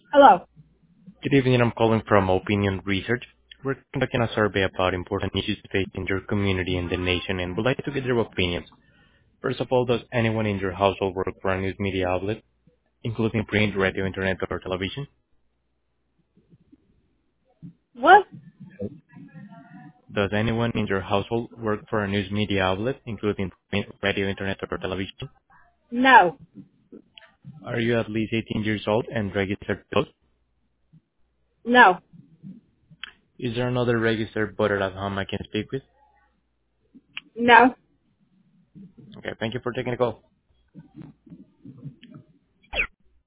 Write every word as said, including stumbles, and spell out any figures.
Hello. Good evening. I'm calling from Opinion Research. We're conducting a survey about important issues facing your community and the nation and would like to get your opinions. First of all, does anyone in your household work for a news media outlet, including print, radio, internet, or television? What? Does anyone in your household work for a news media outlet, including print, radio, internet, or television? No. Are you at least eighteen years old and registered to vote? No. Is there another registered voter at home I can speak with? No. Okay, thank you for taking the call.